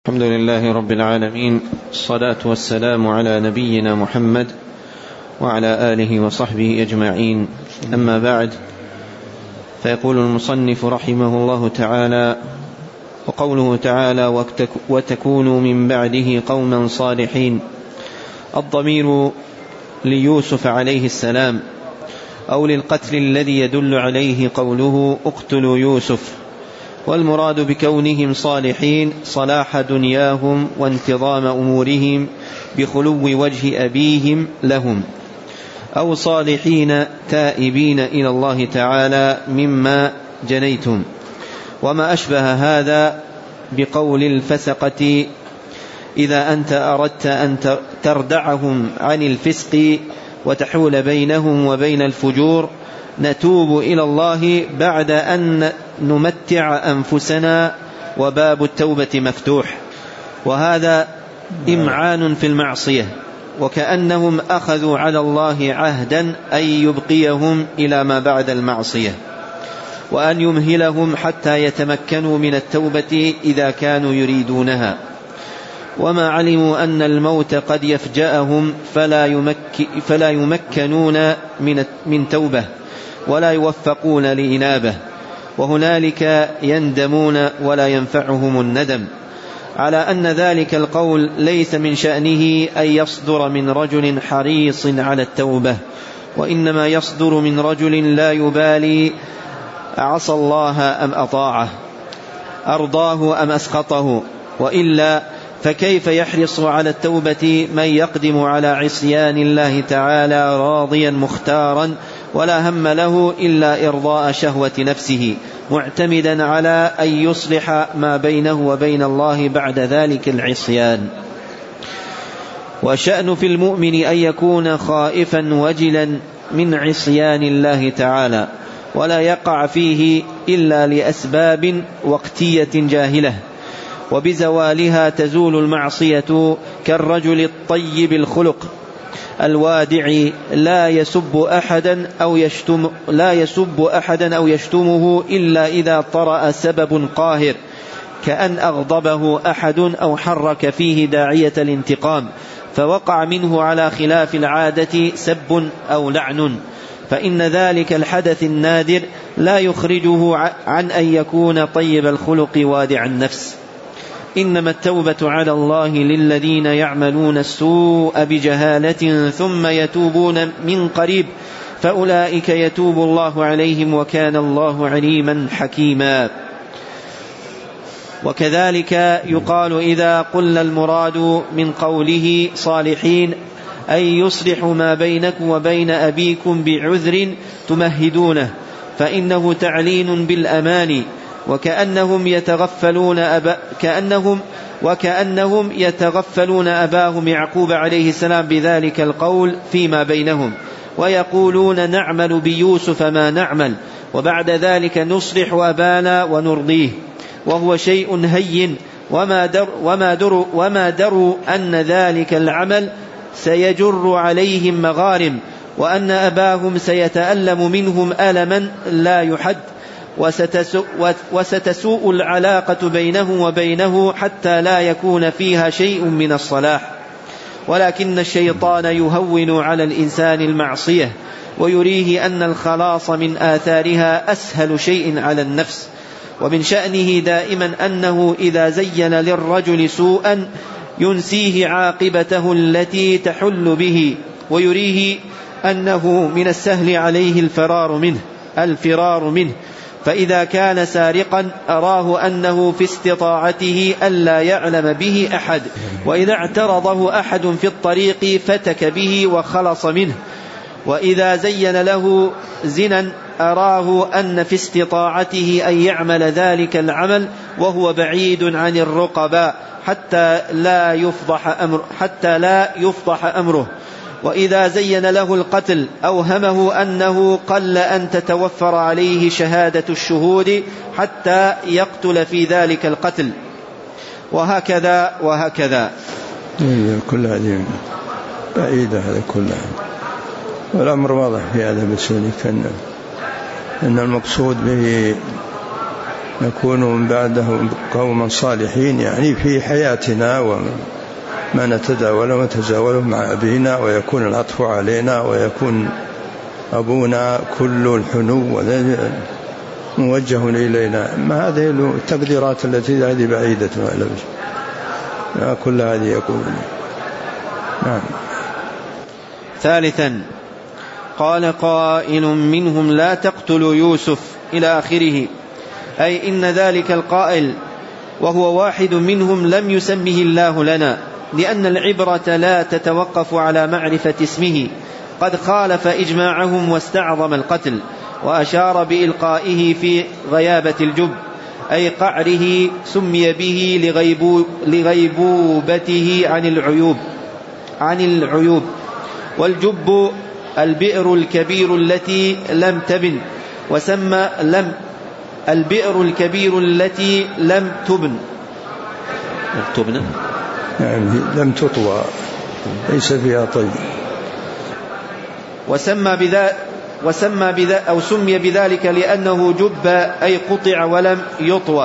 الحمد لله رب العالمين، الصلاة والسلام على نبينا محمد وعلى آله وصحبه أجمعين. أما بعد، فيقول المصنف رحمه الله تعالى: وقوله تعالى وتكونوا من بعده قوما صالحين، الضمير ليوسف عليه السلام أو للقتل الذي يدل عليه قوله اقتلوا يوسف، والمراد بكونهم صالحين صلاح دنياهم وانتظام أمورهم بخلو وجه أبيهم لهم، أو صالحين تائبين إلى الله تعالى مما جنيتم. وما أشبه هذا بقول الفسقة: إذا أنت أردت أن تردعهم عن الفسق وتحول بينهم وبين الفجور نتوب إلى الله بعد أن نمتع أنفسنا وباب التوبة مفتوح. وهذا إمعان في المعصية، وكأنهم أخذوا على الله عهدا أن يبقيهم إلى ما بعد المعصية، وأن يمهلهم حتى يتمكنوا من التوبة إذا كانوا يريدونها. وما علموا أن الموت قد يفجأهم فلا يمكنون من توبة ولا يوفقون لإنابة، وهنالك يندمون ولا ينفعهم الندم، على أن ذلك القول ليس من شأنه أن يصدر من رجل حريص على التوبة، وإنما يصدر من رجل لا يبالي عصى الله أم أطاعه، أرضاه أم أسخطه، وإلا فكيف يحرص على التوبة من يقدم على عصيان الله تعالى راضيا مختارا ولا هم له إلا إرضاء شهوة نفسه، معتمدا على أن يصلح ما بينه وبين الله بعد ذلك العصيان. وشأن في المؤمن أن يكون خائفا وجلا من عصيان الله تعالى، ولا يقع فيه إلا لأسباب وقتية جاهلة، وبزوالها تزول المعصية، كالرجل الطيب الخلق الوادع لا يسب أحدا أو يشتمه إلا إذا طرأ سبب قاهر، كأن أغضبه أحد أو حرك فيه داعية الانتقام فوقع منه على خلاف العادة سب أو لعن، فإن ذلك الحدث النادر لا يخرجه عن أن يكون طيب الخلق وادع النفس. إنما التوبة على الله للذين يعملون السوء بجهالة ثم يتوبون من قريب، فأولئك يتوب الله عليهم وكان الله عليما حكيما. وكذلك يقال إذا قلنا المراد من قوله صالحين أن يصلحوا ما بينكم وبين أبيكم بعذر تمهدونه، فإنه تعلين بالأمان، وكأنهم يتغفلون أباهم يعقوب عليه السلام بذلك القول فيما بينهم، ويقولون نعمل بيوسف ما نعمل، وبعد ذلك نصلح أبانا ونرضيه، وهو شيء هين، وما دروا أن ذلك العمل سيجر عليهم مغارم، وأن أباهم سيتألم منهم ألما لا يحد، وستسوء العلاقة بينه وبينه حتى لا يكون فيها شيء من الصلاح. ولكن الشيطان يهون على الإنسان المعصية، ويريه أن الخلاص من آثارها أسهل شيء على النفس، ومن شأنه دائما أنه إذا زين للرجل سوءا ينسيه عاقبته التي تحل به، ويريه أنه من السهل عليه الفرار منه، فإذا كان سارقا أراه أنه في استطاعته ألا يعلم به أحد، وإذا اعترضه أحد في الطريق فتك به وخلص منه، وإذا زين له زنا أراه أن في استطاعته أن يعمل ذلك العمل وهو بعيد عن الرقباء حتى لا يفضح أمره، وإذا زين له القتل أوهمه أنه قل أن تتوفر عليه شهادة الشهود حتى يقتل في ذلك القتل، وهكذا. كل هذه بعيدة، هذا كلها، والأمر واضح في هذا بسوني، أن المقصود به نكون من بعده قوما صالحين، يعني في حياتنا وما نتداول ونتزاوله مع أبينا، ويكون العطف علينا، ويكون أبونا كل الحنو موجه إلينا. ما هذه التقديرات التي هذه بعيدة ما كل هذه يقول. نعم. ثالثا قال قائل منهم لا تقتلوا يوسف إلى آخره، أي إن ذلك القائل وهو واحد منهم لم يسمه الله لنا، لأن العبرة لا تتوقف على معرفة اسمه، قد خالف إجماعهم واستعظم القتل، وأشار بإلقائه في غيابة الجب، أي قعره سمي به لغيبوبته عن العيوب. والجب البئر الكبير التي لم تبن، وسمى البئر الكبير التي لم تبن يعني لم تطوى، ليس فيها طي. سمي بذلك لأنه جب أي قطع ولم يطوى.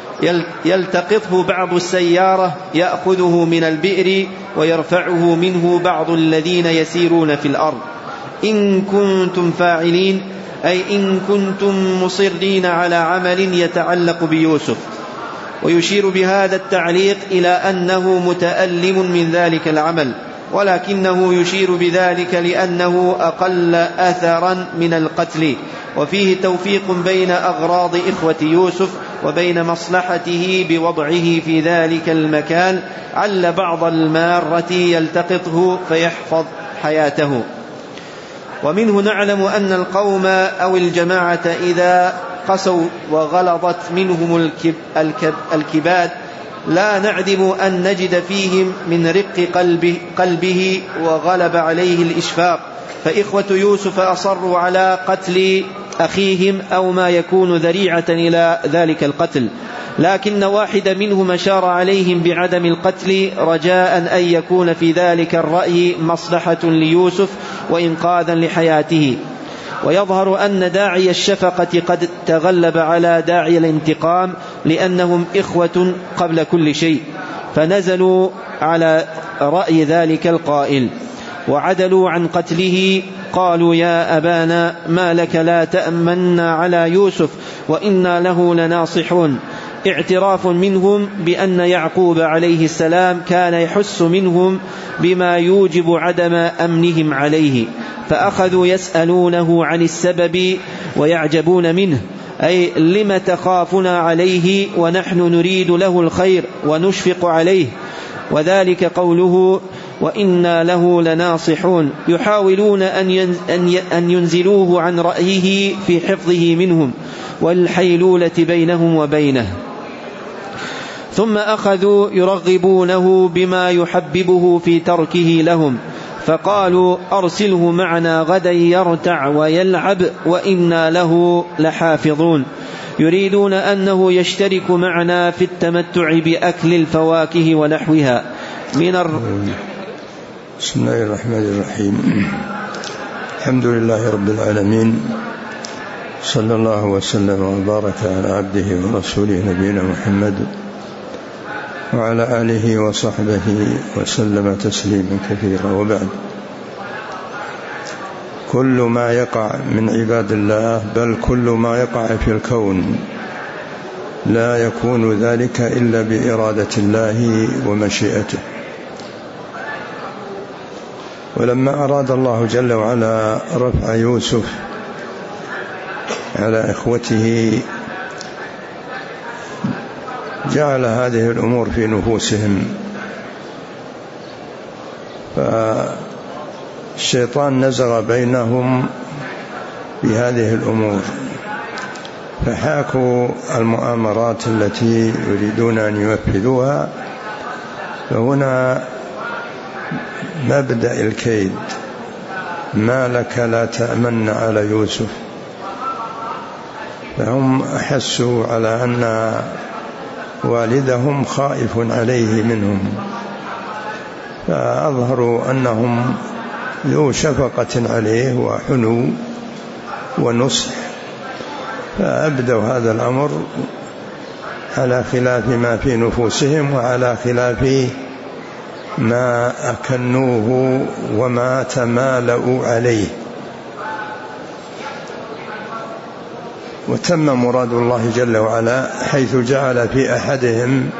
يلتقطه بعض السيارة يأخذه من البئر ويرفعه منه بعض الذين يسيرون في الأرض. إن كنتم فاعلين، أي إن كنتم مصرين على عمل يتعلق بيوسف. ويشير بهذا التعليق إلى أنه متألم من ذلك العمل، ولكنه يشير بذلك لأنه أقل أثرا من القتل، وفيه توفيق بين أغراض إخوة يوسف وبين مصلحته بوضعه في ذلك المكان، عل بعض المارة يلتقطه فيحفظ حياته. ومنه نعلم أن القوم أو الجماعة إذا قسوا وغلظت منهم الكباد لا نعدم أن نجد فيهم من رق قلبه وغلب عليه الإشفاق، فإخوة يوسف أصروا على قتل أخيهم أو ما يكون ذريعة إلى ذلك القتل، لكن واحد منهم أشار عليهم بعدم القتل رجاء أن يكون في ذلك الرأي مصلحة ليوسف وإنقاذا لحياته. ويظهر أن داعي الشفقة قد تغلب على داعي الانتقام، لأنهم إخوة قبل كل شيء، فنزلوا على رأي ذلك القائل وعدلوا عن قتله. قالوا يا أبانا ما لك لا تأمنا على يوسف وإنا له لناصحون، اعتراف منهم بأن يعقوب عليه السلام كان يحس منهم بما يوجب عدم أمنهم عليه، فأخذوا يسألونه عن السبب ويعجبون منه، أي لم تخافنا عليه ونحن نريد له الخير ونشفق عليه، وذلك قوله وإنا له لناصحون، يحاولون أن ينزلوه عن رأيه في حفظه منهم والحيلولة بينهم وبينه. ثم أخذوا يرغبونه بما يحببه في تركه لهم، فقالوا أرسله معنا غدا يرتع ويلعب وإنا له لحافظون، يريدون أنه يشترك معنا في التمتع بأكل الفواكه ونحوها من بسم الله الرحمن الرحيم. الحمد لله رب العالمين، صلى الله وسلم وبارك على عبده ورسوله نبينا محمد وعلى آله وصحبه وسلم تسليما كثيرا. وبعد، كل ما يقع من عباد الله، بل كل ما يقع في الكون، لا يكون ذلك إلا بإرادة الله ومشيئته. ولما أراد الله جل وعلا رفع يوسف على إخوته جعل هذه الأمور في نفوسهم، فالشيطان نزغ بينهم بهذه الأمور، فحاكوا المؤامرات التي يريدون أن ينفذوها. فهنا مبدأ الكيد، ما لك لا تأمن على يوسف. فهم أحسوا على أن والدهم خائف عليه منهم، فأظهروا أنهم ذو شفقة عليه وحنو ونصح، فأبدوا هذا الأمر على خلاف ما في نفوسهم وعلى خلاف ما أكنوه وما تمالؤوا عليه. وتم مراد الله جل وعلا حيث جعل في أحدهم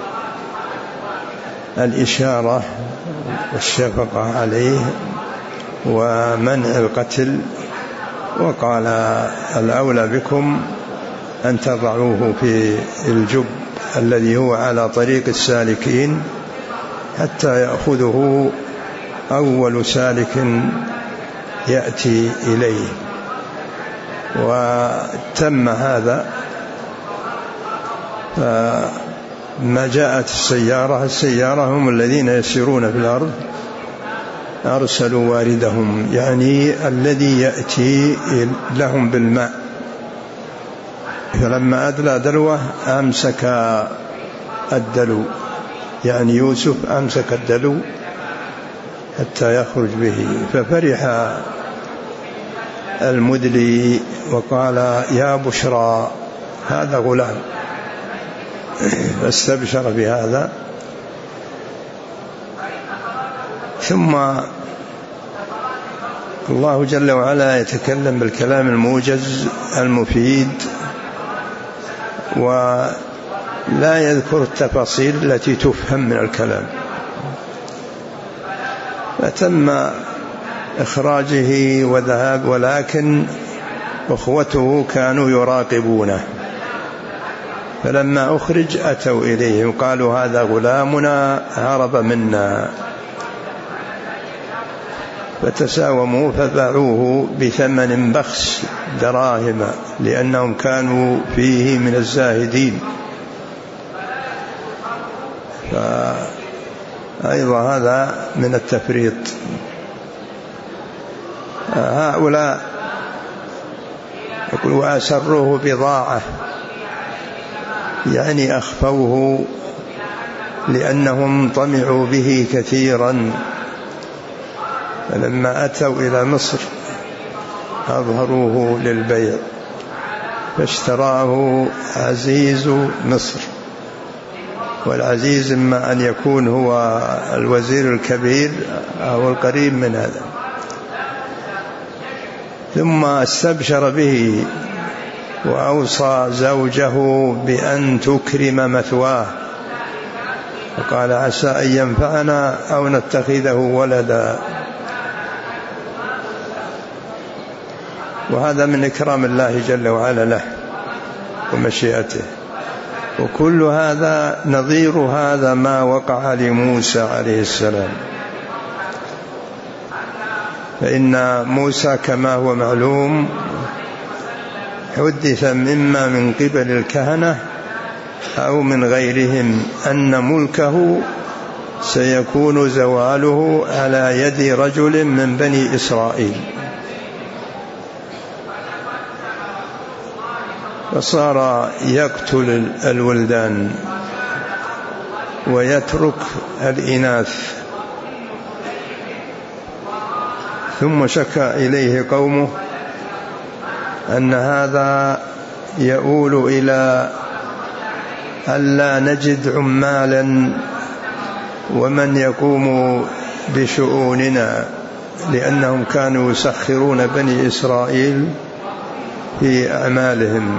الإشارة والشفقة عليه ومنع القتل، وقال الأولى بكم أن تضعوه في الجب الذي هو على طريق السالكين حتى يأخذه أول سالك يأتي إليه. وتم هذا. فما جاءت السيارة هم الذين يسيرون في الأرض أرسلوا واردهم، يعني الذي يأتي لهم بالماء، فلما أدلى دلوه أمسك الدلو، يعني يوسف أمسك الدلو حتى يخرج به. ففرح المدلي وقال يا بشرى هذا غلام، فاستبشر بهذا. ثم الله جل وعلا يتكلم بالكلام الموجز المفيد ولا يذكر التفاصيل التي تفهم من الكلام. فتم إخراجه وذهاب، ولكن أخوته كانوا يراقبونه، فلما أخرج أتوا إليه وقالوا هذا غلامنا هرب منا، فتساوموا فباعوه بثمن بخس دراهم لأنهم كانوا فيه من الزاهدين. فأيضا هذا من التفريط. هؤلاء يقول وأسروه بضاعة، يعني أخفوه لأنهم طمعوا به كثيرا، فلما أتوا إلى مصر أظهروه للبيع، فاشتراه عزيز مصر، والعزيز إما أن يكون هو الوزير الكبير أو القريب من هذا. ثم استبشر به وأوصى زوجه بأن تكرم مثواه، وقال عسى أن ينفعنا أو نتخذه ولدا. وهذا من إكرام الله جل وعلا له ومشيئته. وكل هذا نظير هذا ما وقع لموسى عليه السلام، فإن موسى كما هو معلوم حدث مما من قبل الكهنة أو من غيرهم أن ملكه سيكون زواله على يد رجل من بني إسرائيل، فصار يقتل الولدان ويترك الإناث. ثم شكى إليه قومه أن هذا يؤول إلى ألا نجد عمالا ومن يقوم بشؤوننا، لأنهم كانوا يسخرون بني إسرائيل في أعمالهم.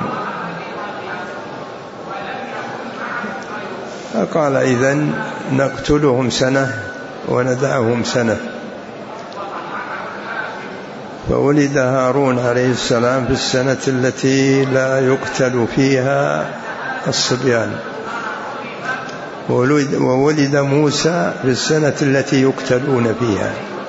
فقال إذن نقتلهم سنة وندعهم سنة. فولد هارون عليه السلام في السنة التي لا يقتل فيها الصبيان، وولد موسى في السنة التي يقتلون فيها،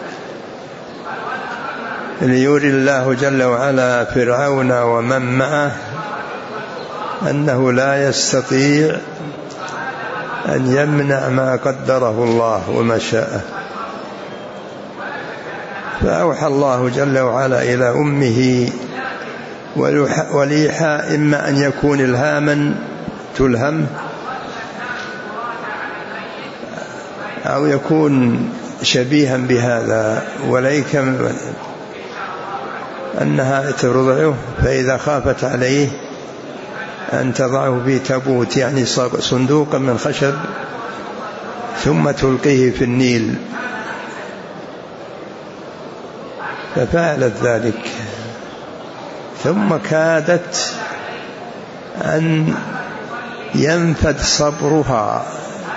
ليري الله جل وعلا فرعون ومن معه أنه لا يستطيع أن يمنع ما قدره الله وما شاءه. فأوحى الله جل وعلا إلى أمه، والإيحاء إما أن يكون إلهاما تلهم أو يكون شبيها بهذا، وليك أنها ترضعه، فإذا خافت عليه أن تضعه في تابوت، يعني صندوقا من خشب، ثم تلقيه في النيل. ففعلت ذلك، ثم كادت أن ينفد صبرها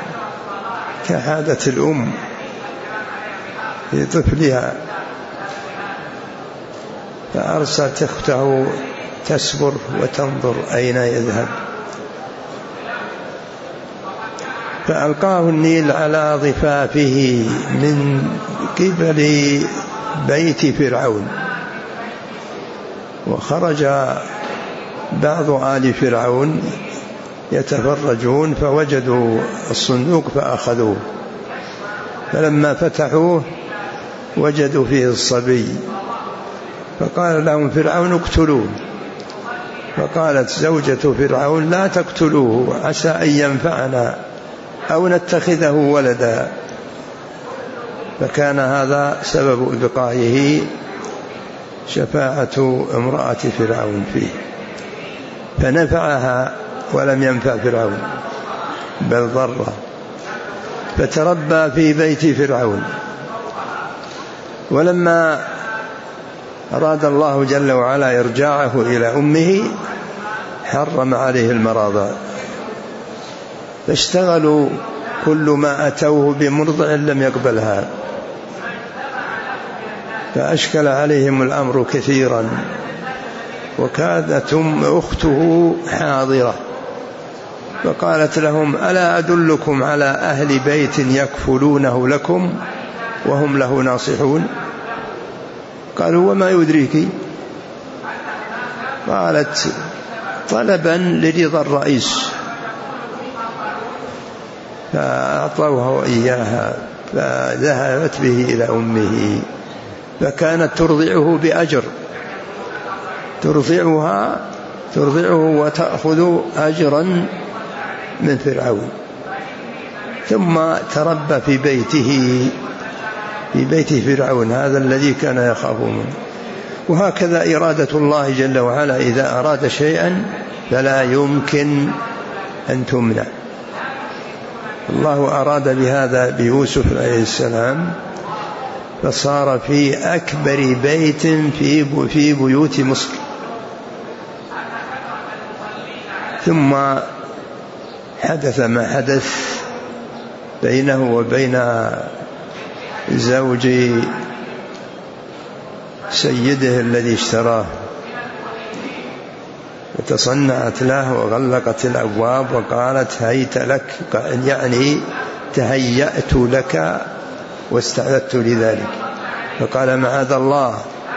كعادة الأم لطفلها، فأرسلت أخته تسبر وتنظر أين يذهب، فألقاه النيل على ضفافه من قبل بيت فرعون. وخرج بعض آل فرعون يتفرجون فوجدوا الصندوق فأخذوه، فلما فتحوه وجدوا فيه الصبي، فقال لهم فرعون اقتلوه. فقالت زوجة فرعون لا تقتلوه عسى أن ينفعنا أو نتخذه ولدا. فكان هذا سبب إبقائه شفاعة امرأة فرعون فيه، فنفعها ولم ينفع فرعون بل ضره، فتربى في بيت فرعون. ولما أراد الله جل وعلا إرجاعه إلى أمه حرم عليه المراضع، فاشتغلوا كل ما أتوه بمرضع لم يقبلها، فأشكل عليهم الأمر كثيرا. وكادت أخته حاضرة، فقالت لهم ألا أدلكم على أهل بيت يكفلونه لكم وهم له ناصحون؟ قالوا وما يدريك؟ قالت طلبا لرضا الرئيس، فأعطوها إياها، فذهبت به إلى أمه، فكانت ترضعه بأجر، ترضعه وتأخذ أجرا من فرعون. ثم تربى في بيت فرعون، هذا الذي كان يخاف منه. وهكذا إرادة الله جل وعلا، إذا أراد شيئا فلا يمكن أن تمنع. الله أراد بهذا بيوسف عليه السلام، فصار في أكبر بيت في بيوت مصر. ثم حدث ما حدث بينه وبين زوج سيده الذي اشتراه، وتصنعت له وغلقت الأبواب وقالت هيت لك، يعني تهيأت لك واستعددت لذلك. فقال معاذ الله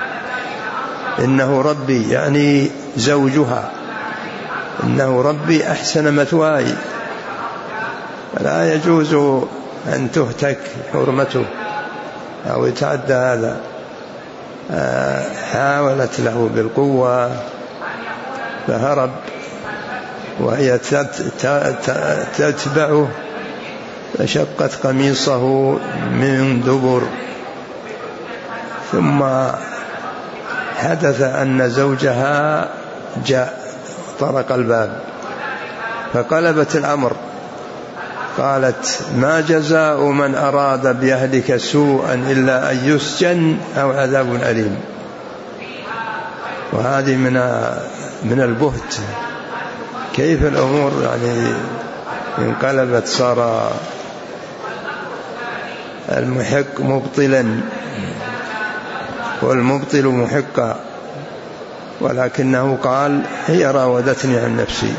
إنه ربي، يعني زوجها، إنه ربي أحسن مثواي، لا يجوز أن تهتك حرمته أو يتعدى هذا. حاولت له بالقوة فهرب، وهي تتبعه، فشقت قميصه من دبر. ثم حدث أن زوجها جاء طرق الباب، فقلبت الأمر، قالت ما جزاء من أراد بأهلك سوءا إلا أن يسجن أو عذاب أليم. وهذه من البهت، كيف الأمور يعني انقلبت، صار المحق مبطلا والمبطل محقا. ولكنه قال هي راودتني عن نفسي،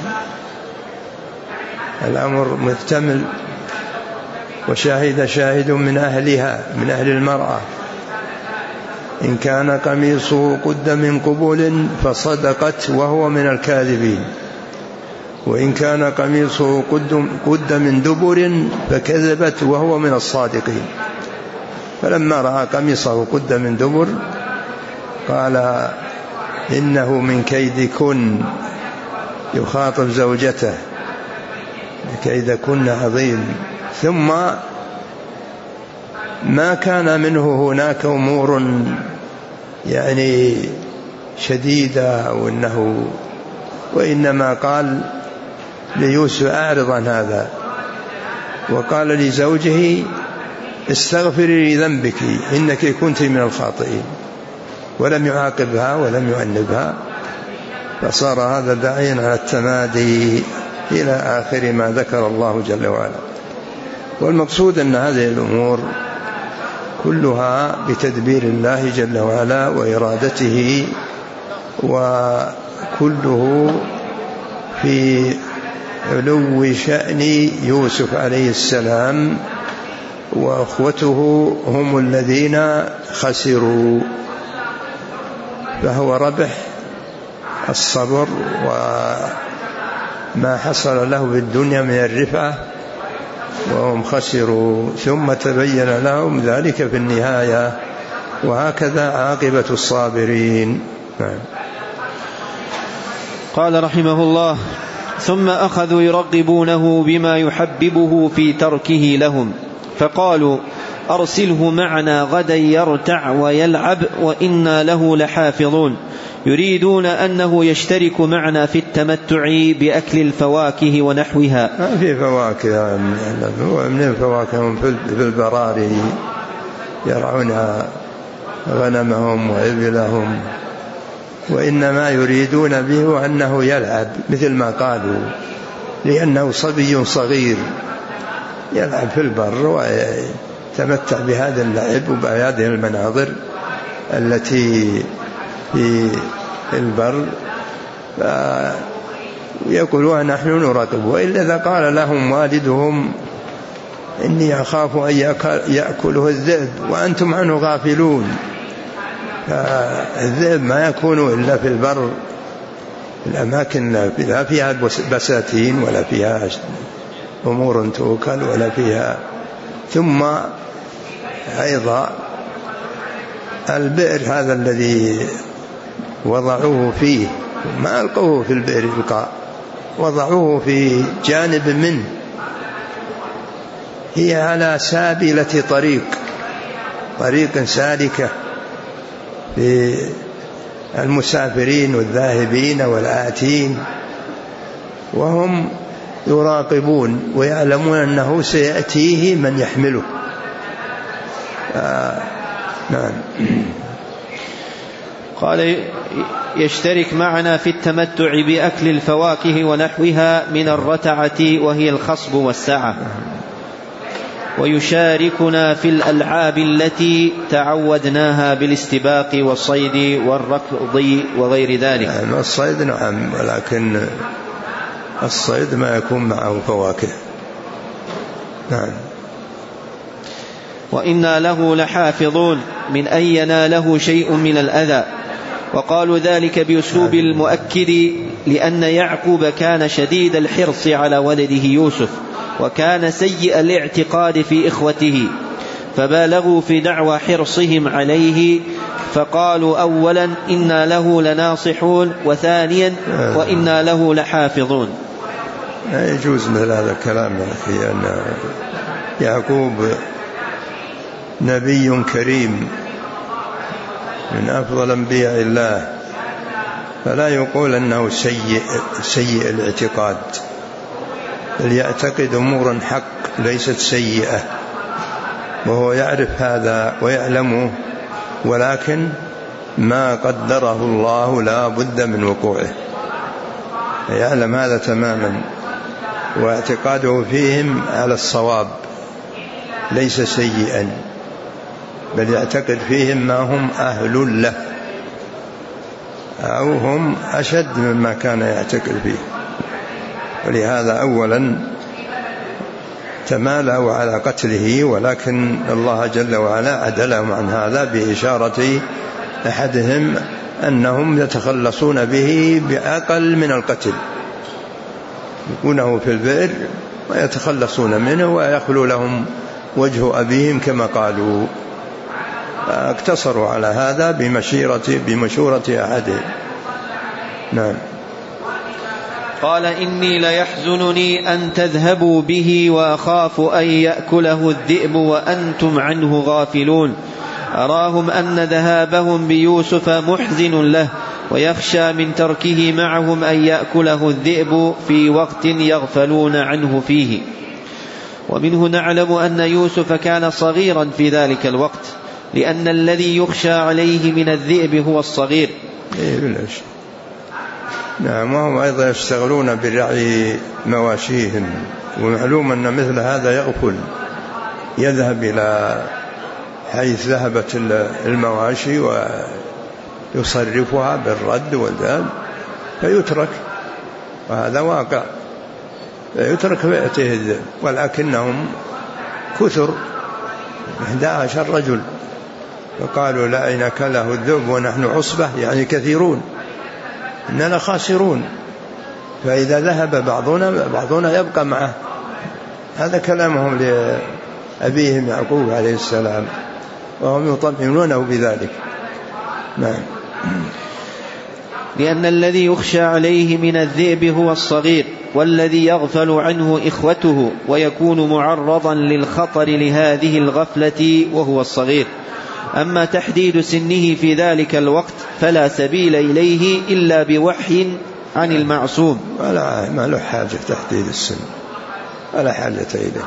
الأمر محتمل. وشاهد شاهد من أهلها، من أهل المرأة، إن كان قميصه قد من قبول فصدقت وهو من الكاذبين، وإن كان قميصه قد من دبر فكذبت وهو من الصادقين. فلما رأى قميصه قد من دبر قال إنه من كيدكن، يخاطب زوجته، كيدكن عظيم. ثم ما كان منه هناك أمور يعني شديدة أو أنه وإنما قال ليوسف أعرض عن هذا، وقال لزوجه استغفري لذنبك إنك كنت من الخاطئين، ولم يعاقبها ولم يؤنبها، فصار هذا داعيا على التمادي إلى آخر ما ذكر الله جل وعلا. والمقصود أن هذه الأمور كلها بتدبير الله جل وعلا وإرادته، وكله في علو شأن يوسف عليه السلام، وأخوته هم الذين خسروا، فهو ربح الصبر وما حصل له في الدنيا من الرفعة، وهم خسروا، ثم تبين لهم ذلك في النهاية، وهكذا عاقبة الصابرين. قال رحمه الله: ثم أخذوا يرغبونه بما يحببه في تركه لهم، فقالوا: أرسله معنا غدا يرتع ويلعب وإنا له لحافظون، يريدون أنه يشترك معنا في التمتع بأكل الفواكه ونحوها. في فواكه، من الفواكه في البراري يرعون غنمهم وإبلهم، وإنما يريدون به أنه يلعب مثل ما قالوا، لأنه صبي صغير يلعب في البر ويتمتع بهذا اللعب وبهذه المناظر التي في البر، فيقولون نحن نراقب. وإلا إذا قال لهم والدهم إني أخاف أن يأكله الذئب وأنتم عنه غافلون، الذئب ما يكون إلا في البر، الأماكن لا فيها بساتين ولا فيها أمور توكل ولا فيها. ثم أيضا البئر هذا الذي وضعوه فيه ما ألقوه في البئر إلقاء، وضعوه في جانب منه، هي على سابلة طريق سالكة للمسافرين والذاهبين والآتين، وهم يراقبون ويعلمون أنه سيأتيه من يحمله. نعم. قال: يشترك معنا في التمتع بأكل الفواكه ونحوها من الرتعة وهي الخصب والسعة، ويشاركنا في الألعاب التي تعودناها بالاستباق والصيد والركض وغير ذلك. يعني الصيد نعم، ولكن الصيد ما يكون معه فواكه. نعم. وإنا له لحافظون من أن يناله شيء من الأذى. وقالوا ذلك بأسلوب المؤكد، لأن يعقوب كان شديد الحرص على ولده يوسف، وكان سيء الاعتقاد في إخوته، فبالغوا في دعوى حرصهم عليه، فقالوا أولا إنا له لناصحون، وثانيا وإنا له لحافظون. يجوز مثل هذا الكلام يا أخي، أن يعقوب نبي كريم من أفضل أنبياء الله، فلا يقول أنه سيء الاعتقاد، بل يعتقد أمورا حق ليست سيئة، وهو يعرف هذا ويعلمه، ولكن ما قدره الله لا بد من وقوعه، يعلم هذا تماما، واعتقاده فيهم على الصواب ليس سيئا، بل يعتقد فيهم ما هم أهل له، أو هم أشد مما كان يعتقد فيه. ولهذا أولا تمالوا على قتله، ولكن الله جل وعلا عدلهم عن هذا بإشارة أحدهم أنهم يتخلصون به بأقل من القتل، يكونه في البئر ويتخلصون منه ويخلو لهم وجه أبيهم كما قالوا، اقتصروا على هذا بمشورة أحدهم. نعم. قال: إني ليحزنني أن تذهبوا به، وأخاف أن يأكله الذئب وأنتم عنه غافلون. أراهم أن ذهابهم بيوسف محزن له، ويخشى من تركه معهم أن يأكله الذئب في وقت يغفلون عنه فيه. ومنه نعلم أن يوسف كان صغيرا في ذلك الوقت، لأن الذي يخشى عليه من الذئب هو الصغير. نعم. وهم أيضا يشتغلون برعي مواشيهم، ومعلوم أن مثل هذا يغفل، يذهب إلى حيث ذهبت المواشي ويصرفها بالرد والذهب فيترك، وهذا واقع، فيترك فيأتيه الذئب. ولكنهم كثر 11 رجل، فقالوا لا إن أكله الذئب ونحن عصبة، يعني كثيرون، إننا خاسرون، فإذا ذهب بعضنا يبقى معه. هذا كلامهم لأبيهم يعقوب عليه السلام، وهم يطمئنونه بذلك. نعم. لأن الذي يخشى عليه من الذئب هو الصغير، والذي يغفل عنه إخوته ويكون معرضا للخطر لهذه الغفلة وهو الصغير. أما تحديد سنه في ذلك الوقت فلا سبيل إليه إلا بوحي عن المعصوم، ما له حاجة تحديد السن، ولا حاجة إليه.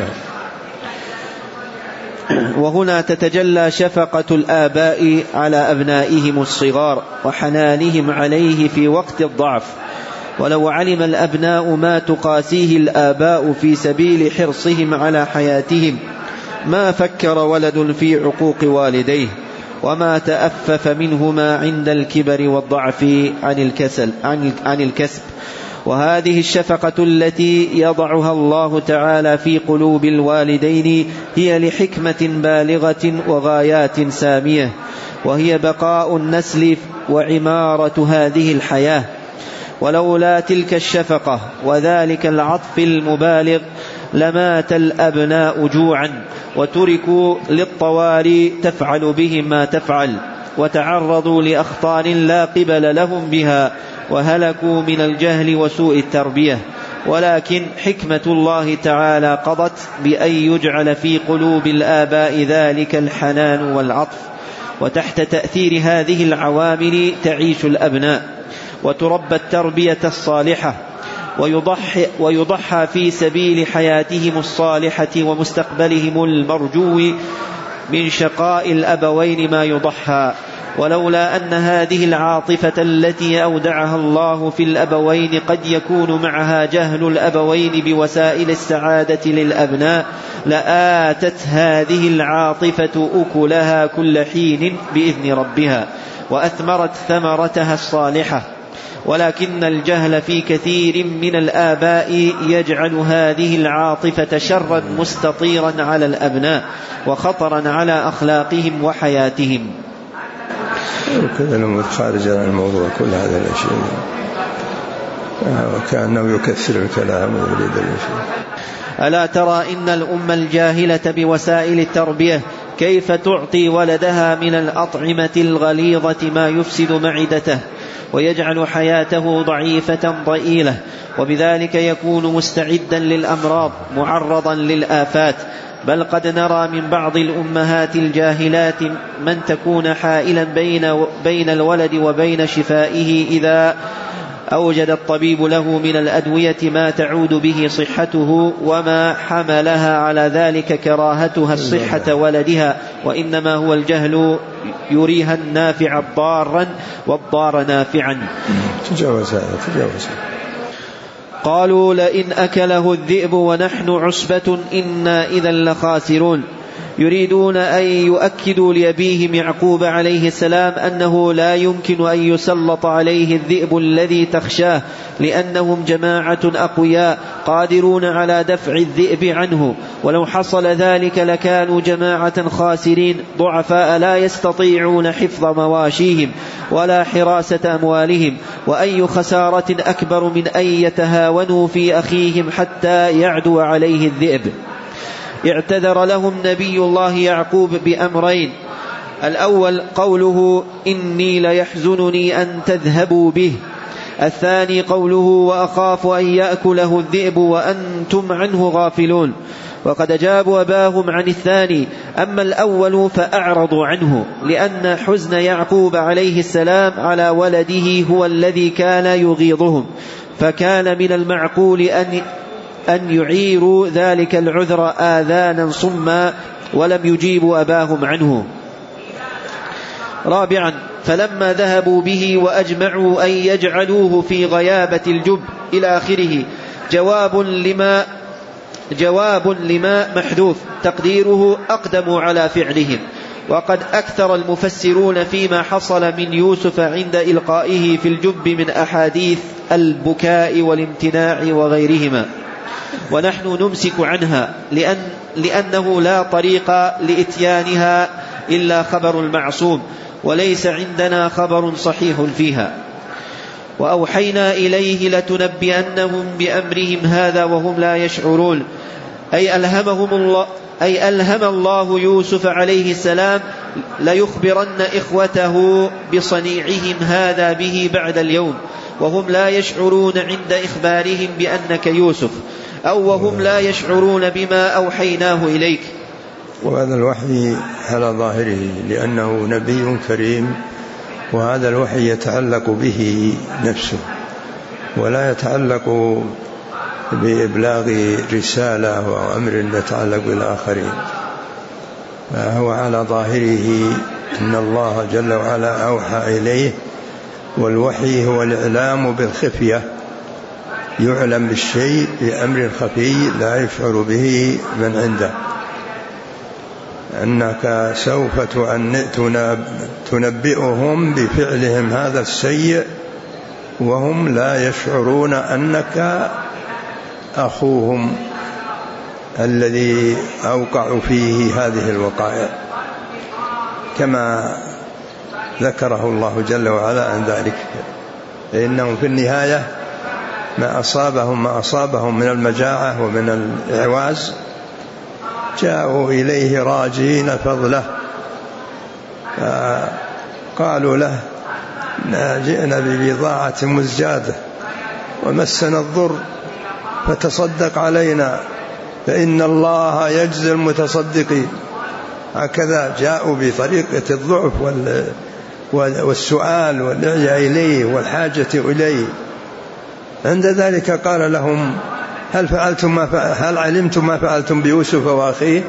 وهنا تتجلى شفقة الآباء على أبنائهم الصغار وحنانهم عليه في وقت الضعف. ولو علم الأبناء ما تقاسيه الآباء في سبيل حرصهم على حياتهم ما فكر ولد في عقوق والديه، وما تأفف منهما عند الكبر والضعف عن الكسب. وهذه الشفقة التي يضعها الله تعالى في قلوب الوالدين هي لحكمة بالغة وغايات سامية، وهي بقاء النسل وعمارة هذه الحياة. ولولا تلك الشفقة وذلك العطف المبالغ لمات الأبناء جوعا، وتركوا للطوارئ تفعل بهم ما تفعل، وتعرضوا لأخطار لا قبل لهم بها، وهلكوا من الجهل وسوء التربية. ولكن حكمة الله تعالى قضت بأن يجعل في قلوب الآباء ذلك الحنان والعطف، وتحت تأثير هذه العوامل تعيش الأبناء وتربى التربية الصالحة، ويضحى في سبيل حياتهم الصالحة ومستقبلهم المرجو من شقاء الأبوين ما يضحى. ولولا أن هذه العاطفة التي أودعها الله في الأبوين قد يكون معها جهل الأبوين بوسائل السعادة للأبناء لآتت هذه العاطفة أكلها كل حين بإذن ربها، وأثمرت ثمرتها الصالحة. ولكن الجهل في كثير من الآباء يجعل هذه العاطفة شرا مستطيرا على الأبناء وخطرا على أخلاقهم وحياتهم. وكذا الأمور خارجة عن الموضوع كل هذا الأشياء، وكأنه يكثر الكلام ويريد الأشياء. ألا ترى إن الأم الجاهلة بوسائل التربية كيف تعطي ولدها من الأطعمة الغليظة ما يفسد معدته ويجعل حياته ضعيفة ضئيلة، وبذلك يكون مستعدا للأمراض معرضا للآفات. بل قد نرى من بعض الأمهات الجاهلات من تكون حائلا بين الولد وبين شفائه إذا أوجد الطبيب له من الأدوية ما تعود به صحته، وما حملها على ذلك كراهتها الصحة ولدها، وإنما هو الجهل يريها النافع ضارا والضار نافعا. تجاوز. قالوا لئن أكله الذئب ونحن عصبة إنا إذا لخاسرون. يريدون أن يؤكدوا لأبيهم يعقوب عليه السلام أنه لا يمكن أن يسلط عليه الذئب الذي تخشاه، لأنهم جماعة أقوياء قادرون على دفع الذئب عنه، ولو حصل ذلك لكانوا جماعة خاسرين ضعفاء لا يستطيعون حفظ مواشيهم ولا حراسة أموالهم، وأي خسارة أكبر من أن يتهاونوا في أخيهم حتى يعدو عليه الذئب. اعتذر لهم نبي الله يعقوب بأمرين: الأول قوله إني ليحزنني أن تذهبوا به، الثاني قوله وأخاف أن يأكله الذئب وأنتم عنه غافلون، وقد أجابوا أباهم عن الثاني. أما الأول فأعرضوا عنه، لأن حزن يعقوب عليه السلام على ولده هو الذي كان يغيظهم، فكان من المعقول أن يعيروا ذلك العذر آذانا صما، ولم يجيبوا أباهم عنه. رابعا فلما ذهبوا به وأجمعوا أن يجعلوه في غيابة الجب إلى آخره جواب لما محذوف تقديره أقدموا على فعلهم. وقد أكثر المفسرون فيما حصل من يوسف عند إلقائه في الجب من أحاديث البكاء والامتناع وغيرهما، ونحن نمسك عنها لأنه لا طريق لإتيانها إلا خبر المعصوم، وليس عندنا خبر صحيح فيها. وأوحينا إليه لتنبئنهم بأمرهم هذا وهم لا يشعرون، أي ألهم الله يوسف عليه السلام ليخبرن إخوته بصنيعهم هذا به بعد اليوم، وهم لا يشعرون عند إخبارهم بأنك يوسف، أو وهم لا يشعرون بما أوحيناه إليك. وهذا الوحي على ظاهره لأنه نبي كريم، وهذا الوحي يتعلق به نفسه ولا يتعلق بإبلاغ رسالة أو أمر يتعلق بالآخرين، فهو على ظاهره إن الله جل وعلا أوحى إليه، والوحي هو الإعلام بالخفية، يعلم بالشيء بأمر خفي لا يشعر به من عنده، أنك سوف تنبئهم بفعلهم هذا السيء وهم لا يشعرون أنك أخوهم الذي أوقع فيه هذه الوقائع، كما ذكره الله جل وعلا عن ذلك. إنهم في النهاية ما أصابهم من المجاعة ومن الإعواز جاءوا إليه راجين فضله، قالوا له جئنا ببضاعة مزجاة ومسنا الضر فتصدق علينا فإن الله يجزي المتصدقين. هكذا جاءوا بطريقة الضعف والسؤال واللجأ إليه والحاجة إليه. عند ذلك قال لهم هل علمتم ما فعلتم بيوسف وأخيه؟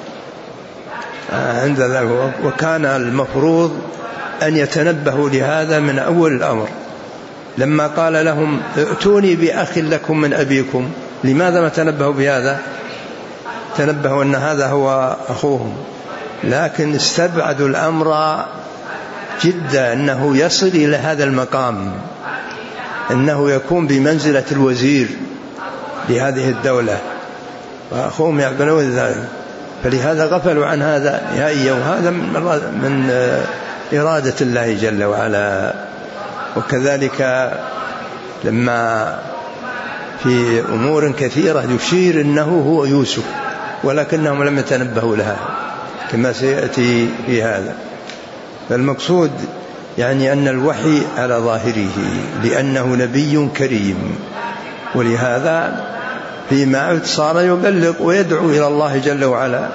عند ذلك وكان المفروض أن يتنبهوا لهذا من أول الأمر، لما قال لهم ائتوني بأخ لكم من أبيكم، لماذا ما تنبهوا بهذا؟ تنبهوا أن هذا هو أخوهم، لكن استبعدوا الأمر جدا، أنه يصل إلى هذا المقام، أنه يكون بمنزلة الوزير لهذه الدولة وأخوهم يعملون ذلك، فلهذا غفلوا عن هذا نهائيا، وهذا من إرادة الله جل وعلا. وكذلك لما في أمور كثيرة يشير أنه هو يوسف ولكنهم لم يتنبهوا لها كما سيأتي في هذا. فالمقصود يعني أن الوحي على ظاهره لأنه نبي كريم، ولهذا فيما عد صار يبلغ ويدعو إلى الله جل وعلا،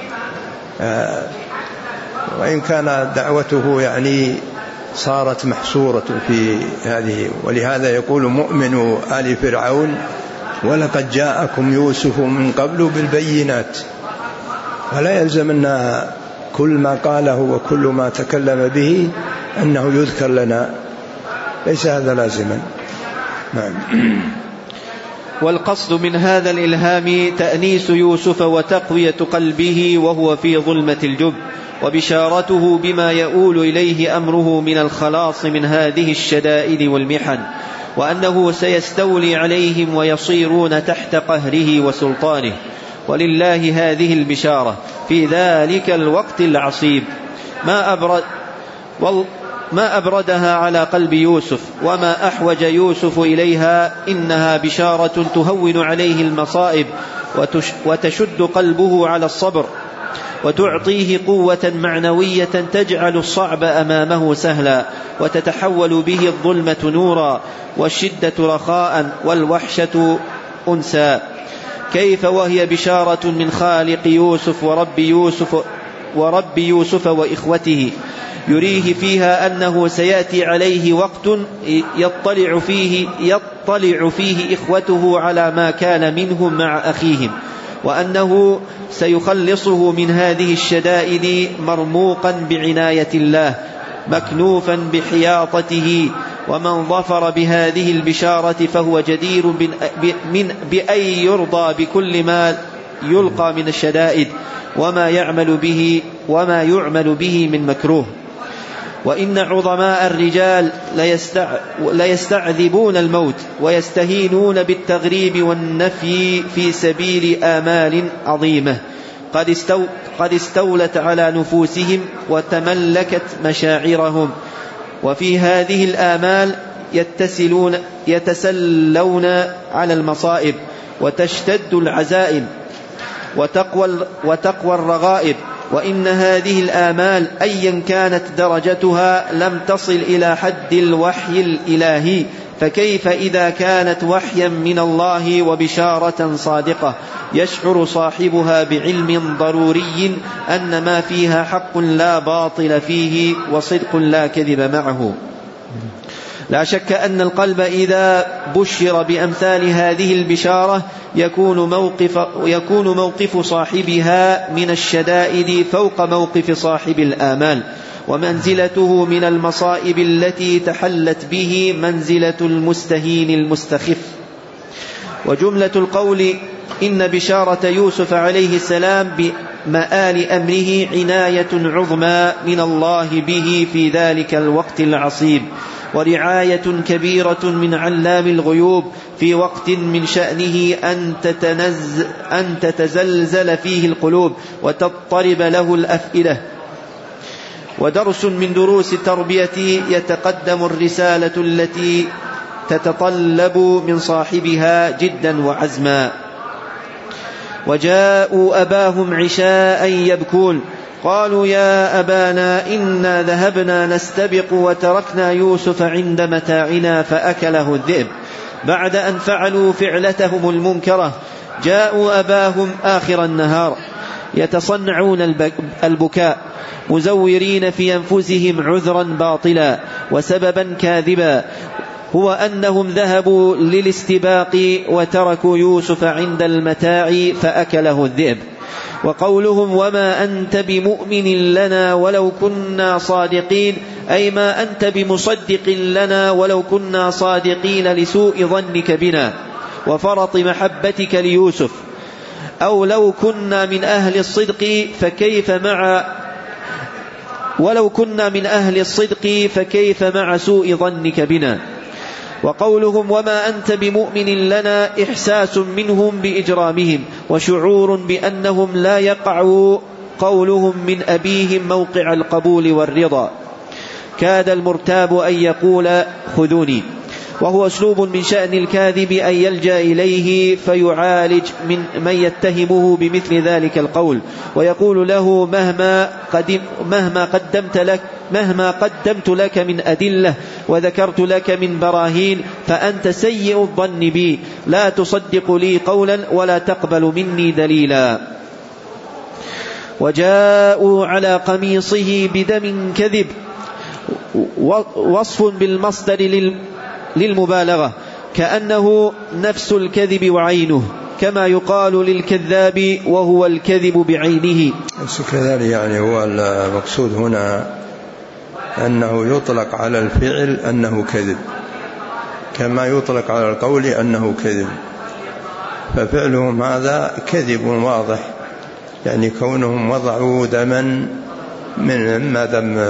وإن كان دعوته يعني صارت محصورة في هذه. ولهذا يقول مؤمن آل فرعون ولقد جاءكم يوسف من قبل بالبينات، ولا يلزم أن كل ما قاله وكل ما تكلم به أنه يذكر لنا، ليس هذا لازما. نعم. والقصد من هذا الإلهام تأنيس يوسف وتقوية قلبه وهو في ظلمة الجب، وبشارته بما يؤول إليه أمره من الخلاص من هذه الشدائد والمحن، وأنه سيستولي عليهم ويصيرون تحت قهره وسلطانه. ولله هذه البشارة في ذلك الوقت العصيب ما أبردها على قلب يوسف وما أحوج يوسف إليها. إنها بشارة تهون عليه المصائب وتشد قلبه على الصبر، وتعطيه قوة معنوية تجعل الصعب أمامه سهلا، وتتحول به الظلمة نورا، والشدة رخاء، والوحشة أنسا. كيف وهي بشارة من خالق يوسف ورب يوسف وإخوته، يريه فيها أنه سيأتي عليه وقت يطلع فيه إخوته على ما كان منهم مع أخيهم، وأنه سيخلصه من هذه الشدائد مرموقا بعناية الله مكنوفا بحياطته. ومن ظفر بهذه البشارة فهو جدير بأن يرضى بكل ما يلقى من الشدائد وما يعمل به من مكروه. وإن عظماء الرجال ليستعذبون الموت ويستهينون بالتغريب والنفي في سبيل آمال عظيمة قد استولت على نفوسهم وتملكت مشاعرهم، وفي هذه الآمال يتسلون على المصائب، وتشتد العزائم وتقوى الرغائب. وإن هذه الآمال أيا كانت درجتها لم تصل إلى حد الوحي الإلهي، فكيف إذا كانت وحيا من الله وبشارة صادقة يشعر صاحبها بعلم ضروري أن ما فيها حق لا باطل فيه وصدق لا كذب معه. لا شك أن القلب إذا بشر بأمثال هذه البشارة يكون موقف صاحبها من الشدائد فوق موقف صاحب الآمال، ومنزلته من المصائب التي تحلت به منزلة المستهين المستخف. وجملة القول إن بشارة يوسف عليه السلام بمآل أمره عناية عظمى من الله به في ذلك الوقت العصيب، ورعاية كبيرة من علام الغيوب في وقت من شأنه أن تتزلزل فيه القلوب وتضطرب له الأفئدة. ودرس من دروس التربية يتقدم الرسالة التي تتطلب من صاحبها جدا وعزما. وجاءوا أباهم عشاء يبكون قالوا يا أبانا إنا ذهبنا نستبق وتركنا يوسف عند متاعنا فأكله الذئب. بعد أن فعلوا فعلتهم المنكرة جاءوا أباهم آخر النهار يتصنعون البكاء مزورين في أنفسهم عذرا باطلا وسببا كاذبا، هو أنهم ذهبوا للاستباق وتركوا يوسف عند المتاع فأكله الذئب. وقولهم وما أنت بمؤمن لنا ولو كنا صادقين، أي ما أنت بمصدق لنا ولو كنا صادقين لسوء ظنك بنا وفرط محبتك ليوسف، أو لو كنا من أهل الصدق فكيف مع سوء ظنك بنا. وقولهم وما أنت بمؤمن لنا إحساس منهم بإجرامهم وشعور بأنهم لا يقع قولهم من أبيهم موقع القبول والرضا. كاد المرتاب أن يقول خذوني، وهو أسلوب من شأن الكاذب أن يلجأ إليه فيعالج من يتهمه بمثل ذلك القول، ويقول له مهما قدمت لك من أدلة وذكرت لك من براهين فأنت سيء الظن بي، لا تصدق لي قولا ولا تقبل مني دليلا. وجاءوا على قميصه بدم كذب، وصف بالمصدر للمبالغة كأنه نفس الكذب وعينه، كما يقال للكذاب وهو الكذب بعينه. كذلك يعني هو المقصود هنا أنه يطلق على الفعل أنه كذب كما يطلق على القول أنه كذب، ففعلهم هذا كذب واضح، يعني كونهم وضعوا دما ما دم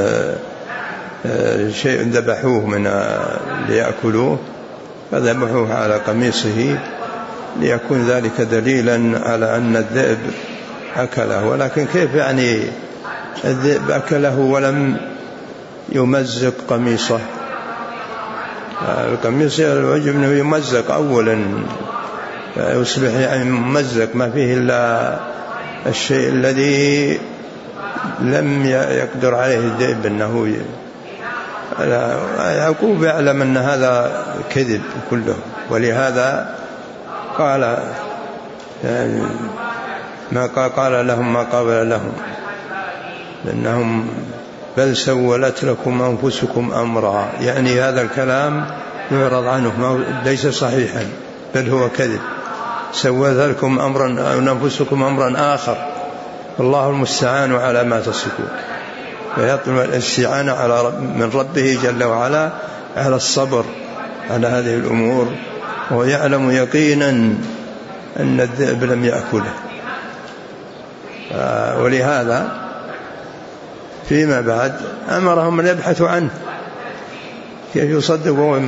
شيء ذبحوه من ليأكلوه فذبحوه على قميصه ليكون ذلك دليلا على أن الذئب أكله. ولكن كيف يعني الذئب أكله ولم يمزق قميصه؟ القميص يجب أنه يمزق أولا يصبح يعني ممزق ما فيه إلا الشيء الذي لم يقدر عليه الذئب أنه يعقوب يعلم أن هذا كذب كله، ولهذا قال يعني ما قال لهم ما قابل لهم، لأنهم بل سولت لكم أنفسكم أمرا، يعني هذا الكلام يعرض عنه ليس صحيحا بل هو كذب. سولت لكم أمرا أو أنفسكم أمرا آخر، الله المستعان على ما تصفون. فيطلب الاستعانة من ربه جل وعلا على الصبر على هذه الأمور، ويعلم يقينا أن الذئب لم يأكله. ولهذا فيما بعد أمرهم أن يبحثوا عنه كيف يصدقوا،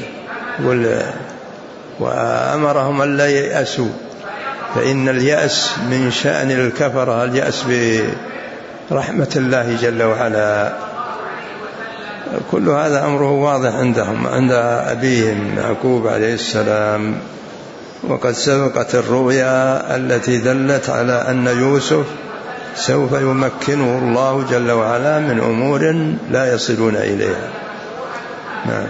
وأمرهم أن لا ييأسوا، فإن اليأس من شأن الكفرة، اليأس برحمة الله جل وعلا. كل هذا أمره واضح عندهم عند أبيهم يعقوب عليه السلام. وقد سبقت الرؤيا التي دلت على أن يوسف سوف يمكنه الله جل وعلا من أمور لا يصلون إليها. نعم.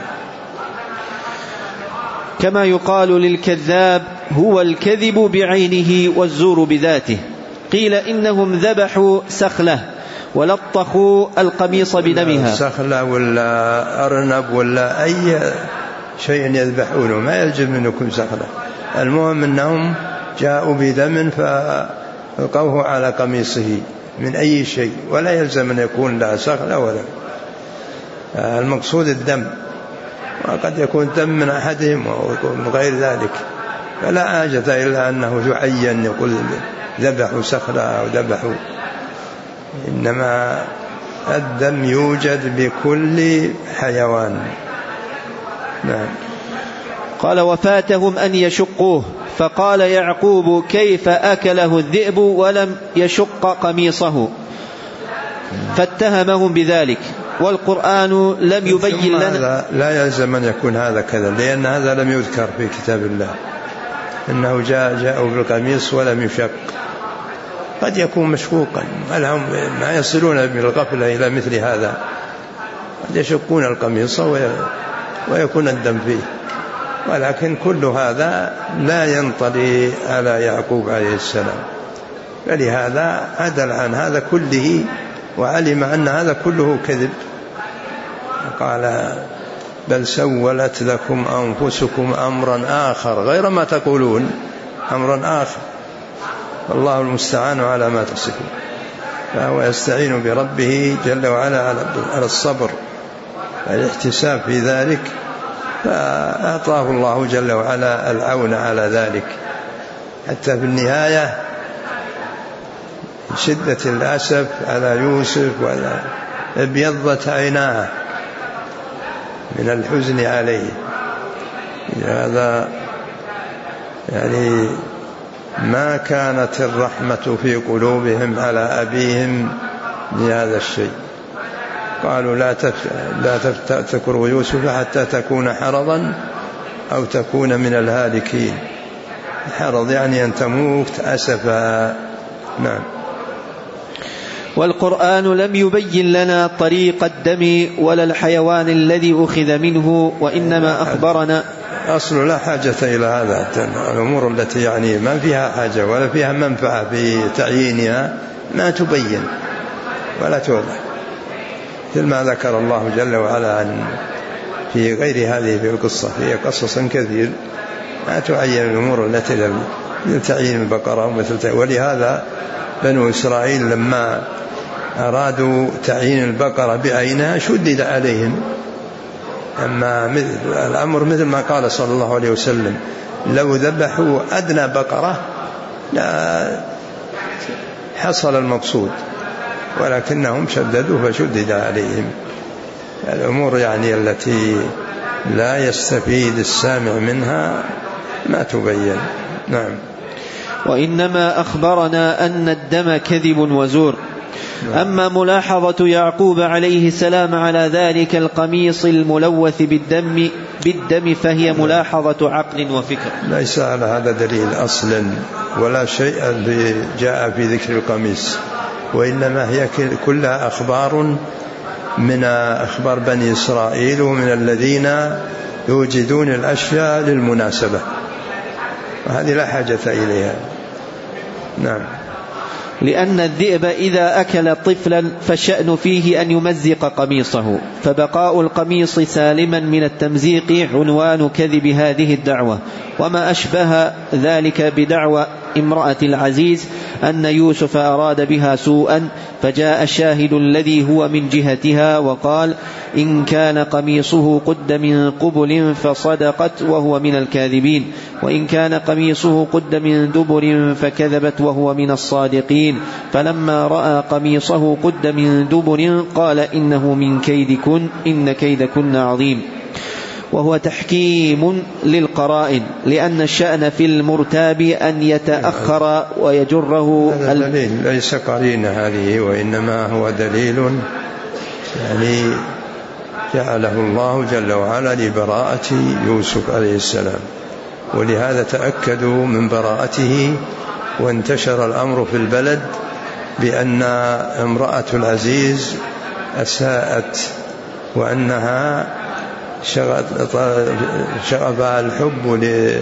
كما يقال للكذاب هو الكذب بعينه والزور بذاته. قيل إنهم ذبحوا سخلة ولطخوا القميص بدمها. سخلة ولا أرنب ولا أي شيء يذبحونه، ما يلزم منكم سخلة، المهم أنهم جاءوا بدم فألقوه على قميصه من أي شيء، ولا يلزم أن يكون لا سخلة ولا، المقصود الدم، وقد يكون دم من أحدهم ومن غير ذلك، فلا حاجة إلا أنه يعين يقول ذبحوا سخلة أو ذبحوا، إنما الدم يوجد بكل حيوان. نعم. قال وفاتهم أن يشقوه، فقال يعقوب كيف أكله الذئب ولم يشق قميصه، فاتهمهم بذلك. والقرآن لم يبين لنا، لا يلزم أن يكون هذا كذا، لأن هذا لم يذكر في كتاب الله إنه جاءوا بالقميص ولم يشق، قد يكون مشقوقا، هم ما يصلون بالغفلة إلى مثل هذا، قد يشقون القميص ويكون الدم فيه، ولكن كل هذا لا ينطلي على يعقوب عليه السلام، فلهذا عدل عن هذا كله وعلم أن هذا كله كذب. قال بل سولت لكم أنفسكم أمرا آخر غير ما تقولون، أمرا آخر، والله المستعان على ما تصفون. فهو يستعين بربه جل وعلا على الصبر الاحتساب في ذلك، فأعطاه الله جل وعلا العون على ذلك، حتى في النهاية شدة الأسف على يوسف وابيضت عيناه من الحزن عليه. هذا يعني ما كانت الرحمة في قلوبهم على أبيهم لهذا الشيء. قالوا لا تذكروا يوسف حتى تكون حرضا أو تكون من الهالكين. حرض يعني أن تموت أسفا. نعم. والقرآن لم يبين لنا طريق الدم ولا الحيوان الذي أخذ منه، وإنما أخبرنا. أصل لا حاجة إلى هذا، الأمور التي يعني ما فيها حاجة ولا فيها منفعة في تعيينها ما تبين ولا توضح، مثل ما ذكر الله جل وعلا في غير هذه في القصة، في قصص كثير ما تعين الأمور التي مثل تعيين البقرة ولهذا بنو إسرائيل لما أرادوا تعيين البقرة بعينها شدد عليهم. أما الأمر مثل ما قال صلى الله عليه وسلم لو ذبحوا أدنى بقرة لا حصل المقصود، ولكنهم شددوا فشدد عليهم. الأمور يعني التي لا يستفيد السامع منها ما تبين. نعم. وإنما أخبرنا أن الدم كذب وزور. أما ملاحظة يعقوب عليه السلام على ذلك القميص الملوث بالدم فهي ملاحظة عقل وفكر، ليس على هذا دليل أصلا ولا شيء جاء في ذكر القميص، وإنما هي كلها أخبار من أخبار بني إسرائيل ومن الذين يوجدون الأشياء للمناسبة، وهذه لا حاجة إليها. نعم. لأن الذئب إذا أكل طفلا فالشأن فيه أن يمزق قميصه، فبقاء القميص سالما من التمزيق عنوان كذب هذه الدعوة. وما أشبه ذلك بدعوى امرأة العزيز أن يوسف أراد بها سوءا، فجاء الشاهد الذي هو من جهتها وقال: إن كان قميصه قد من قبل فصدقت وهو من الكاذبين، وإن كان قميصه قد من دبر فكذبت وهو من الصادقين. فلما رأى قميصه قد من دبر قال: إنه من كيدكن إن كيدكن عظيم. وهو تحكيم للقرائن، لأن الشأن في المرتاب أن يتأخر ويجره. هذا دليل ليس قرينة هذه، وإنما هو دليل يعني جعله الله جل وعلا لبراءة يوسف عليه السلام، ولهذا تأكدوا من براءته. وانتشر الأمر في البلد بأن امرأة العزيز أساءت، وأنها شغفها الحب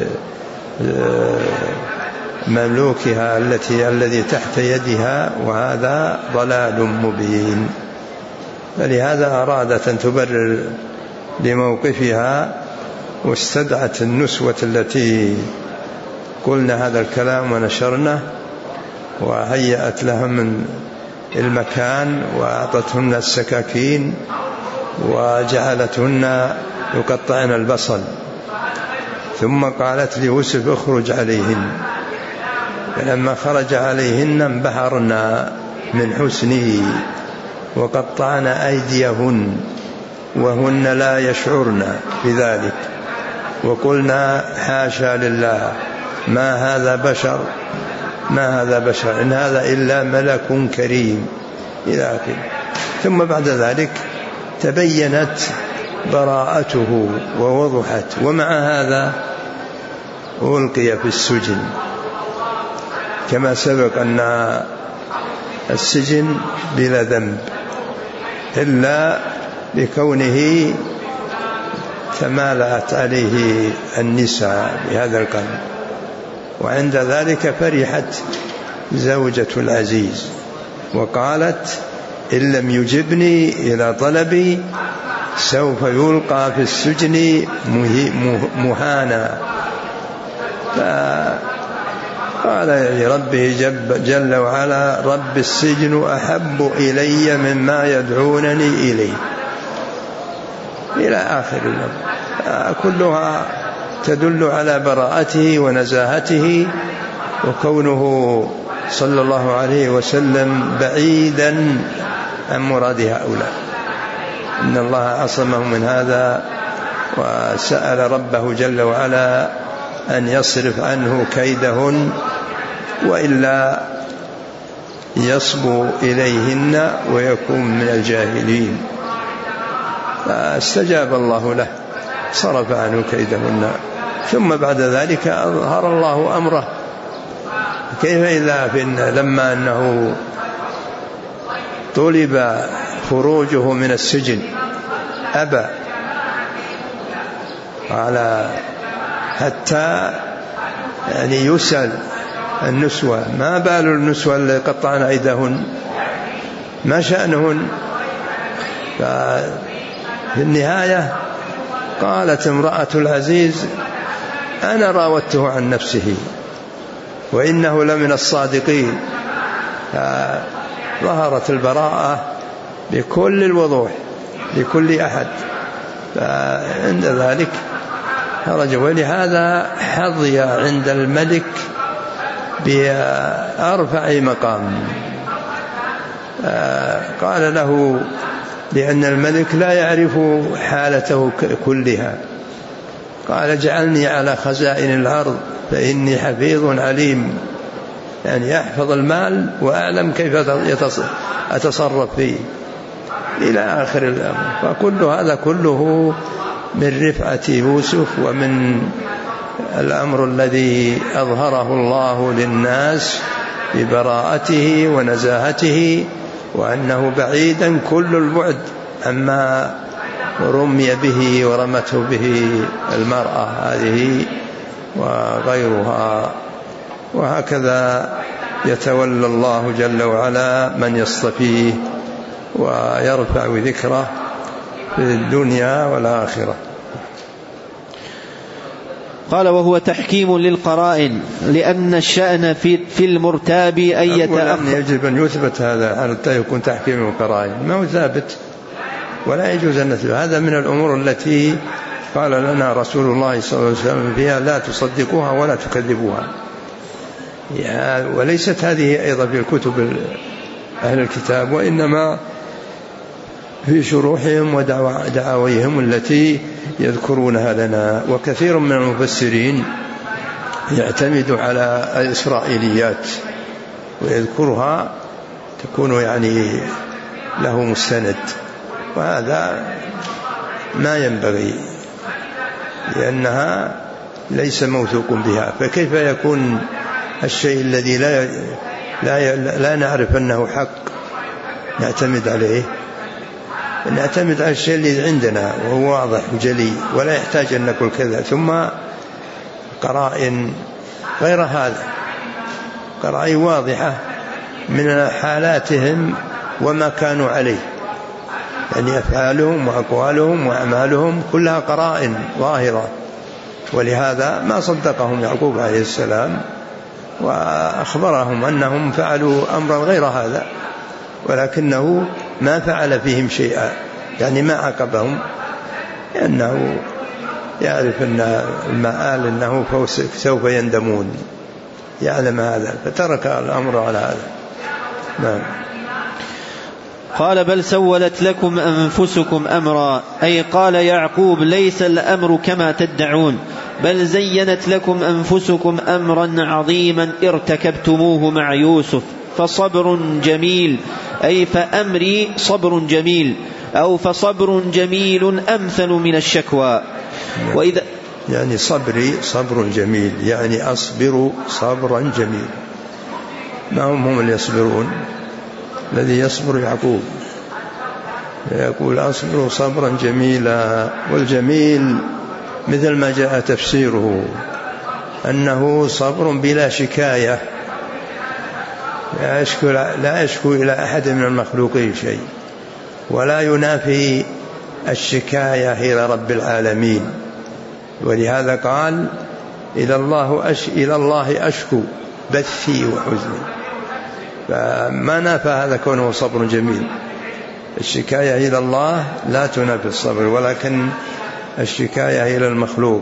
لمملوكها الذي تحت يدها، وهذا ضلال مبين. فلهذا أرادت أن تبرر لموقفها، واستدعت النسوة التي قلنا هذا الكلام ونشرنه، وهيأت لهم من المكان وأعطتهن السكاكين وجعلتهن يقطعن البصل، ثم قالت ليوسف: اخرج عليهن. فلما خرج عليهن انبهرنا من حسنه وقطعن أيديهن وهن لا يشعرن بذلك، وقلنا: حاشا لله، ما هذا بشر إن هذا إلا ملك كريم إلى آخره. ثم بعد ذلك تبينت براءته ووضحت، ومع هذا ألقي في السجن. كما سبق أن السجن بلا ذنب إلا بكونه تمالأت عليه النساء بهذا القلب. وعند ذلك فرحت زوجة العزيز وقالت: إن لم يجبني إلى طلبي سوف يلقى في السجن مهانا. فقال لربه جل وعلا: رب السجن أحب إلي مما يدعونني إليه، إلى آخر الأمر. كلها تدل على براءته ونزاهته، وكونه صلى الله عليه وسلم بعيدا عن مراد هؤلاء. إن الله عصمه من هذا، وسأل ربه جل وعلا أن يصرف عنه كيدهن، وإلا يصبو إليهن ويكون من الجاهلين. فاستجاب الله له، صرف عنه كيدهن. ثم بعد ذلك أظهر الله أمره. كيف إذا لما أنه طلب خروجه من السجن أبى، قال حتى يعني يسأل النسوة: ما بال النسوة اللي قطعن أيديهن، ما شأنهن؟ ففي النهاية قالت امرأة العزيز: أنا راودته عن نفسه وإنه لمن الصادقين. ظهرت البراءة بكل الوضوح لكل أحد. فعند ذلك خرج، ولهذا حظي عند الملك بأرفع مقام. قال له: لأن الملك لا يعرف حالته كلها، قال: اجعلني على خزائن الأرض فإني حفيظ عليم، يعني أحفظ المال وأعلم كيف أتصرف فيه، إلى آخر الأمر. فكل هذا كله من رفعة يوسف، ومن الأمر الذي أظهره الله للناس ببراءته ونزاهته، وأنه بعيدا كل البعد عما رمي به ورمته به المرأة هذه وغيرها. وهكذا يتولى الله جل وعلا من يصطفيه ويرفع ذكره في الدنيا والآخرة. قال: وهو تحكيم للقرائن، لأن الشأن في المرتاب أن يتأخر. يجب أن يثبت هذا حتى يكون تحكيم القرائن، ما هو ثابت ولا يجوز أن نثبت. هذا من الأمور التي قال لنا رسول الله صلى الله عليه وسلم فيها: لا تصدقوها ولا تكذبوها. وليست هذه أيضا في الكتب أهل الكتاب، وإنما في شروحهم ودعاويهم التي يذكرونها لنا. وكثير من المفسرين يعتمد على الإسرائيليات ويذكرها، تكون يعني له مستند، وهذا ما ينبغي لأنها ليس موثوق بها. فكيف يكون الشيء الذي لا نعرف أنه حق نعتمد عليه؟ نعتمد على الشيء الذي عندنا وهو واضح وجلي ولا يحتاج أن نقول كذا. ثم قرائن غير هذا، قرائن واضحة من حالاتهم وما كانوا عليه، يعني أفعالهم وأقوالهم وأعمالهم كلها قرائن ظاهرة. ولهذا ما صدقهم يعقوب عليه السلام وأخبرهم أنهم فعلوا أمرا غير هذا، ولكنه ما فعل فيهم شيئا، يعني ما عاقبهم، لأنه يعرف أن المآل أنه سوف يندمون، يعلم هذا، فترك الأمر على هذا. نعم. قال: بل سولت لكم أنفسكم أمرا، أي قال يعقوب: ليس الأمر كما تدعون، بل زينت لكم أنفسكم أمرا عظيما ارتكبتموه مع يوسف، فصبر جميل، أي فأمري صبر جميل، أو فصبر جميل أمثل من الشكوى. وإذا يعني صبري صبر جميل، يعني أصبر صبرا جميل. ما هم اللي يصبرون؟ الذي يصبر يعقوب، يقول أصبر صبرا جميلا. والجميل مثل ما جاء تفسيره أنه صبر بلا شكاية، لا يشكو إلى أحد من المخلوقين شيء، ولا ينافي الشكاية إلى رب العالمين. ولهذا قال: إلى الله أشكو بثي وحزني. فما نافى هذا كونه صبر جميل. الشكاية إلى الله لا تنافي الصبر، ولكن الشكاية إلى المخلوق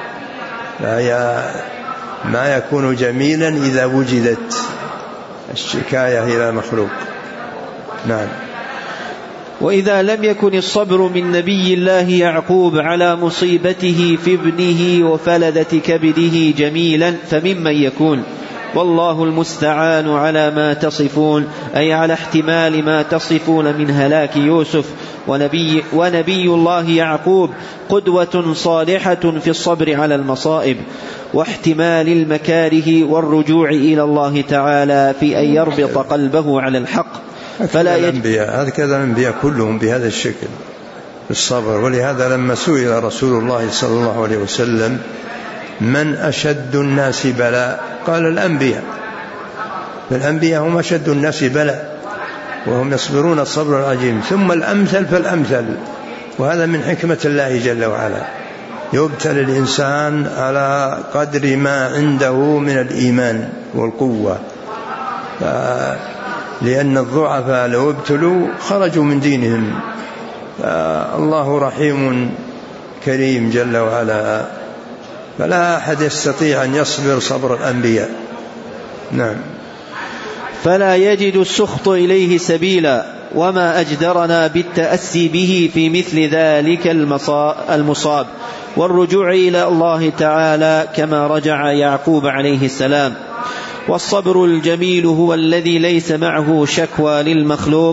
ما يكون جميلا إذا وجدت الشكاية إلى المخلوق. نعم. وإذا لم يكن الصبر من نبي الله يعقوب على مصيبته في ابنه وفلذة كبده جميلا، فممن يكون؟ والله المستعان على ما تصفون، أي على احتمال ما تصفون من هلاك يوسف. ونبي الله يعقوب قدوة صالحة في الصبر على المصائب واحتمال المكاره والرجوع إلى الله تعالى في أن يربط قلبه على الحق. فلا هكذا الأنبياء كلهم بهذا الشكل الصبر. ولهذا لما سئل رسول الله صلى الله عليه وسلم: من أشد الناس بلاء؟ قال: الأنبياء هم أشد الناس بلاء، وهم يصبرون الصبر العجيب. ثم الأمثل فالأمثل، وهذا من حكمة الله جل وعلا، يبتلى الإنسان على قدر ما عنده من الإيمان والقوة، لأن الضعفاء لو ابتلوا خرجوا من دينهم. الله رحيم كريم جل وعلا، فلا أحد يستطيع أن يصبر صبر الأنبياء. نعم. فلا يجد السخط إليه سبيلا، وما أجدرنا بالتأسي به في مثل ذلك المصاب والرجوع إلى الله تعالى كما رجع يعقوب عليه السلام. والصبر الجميل هو الذي ليس معه شكوى للمخلوق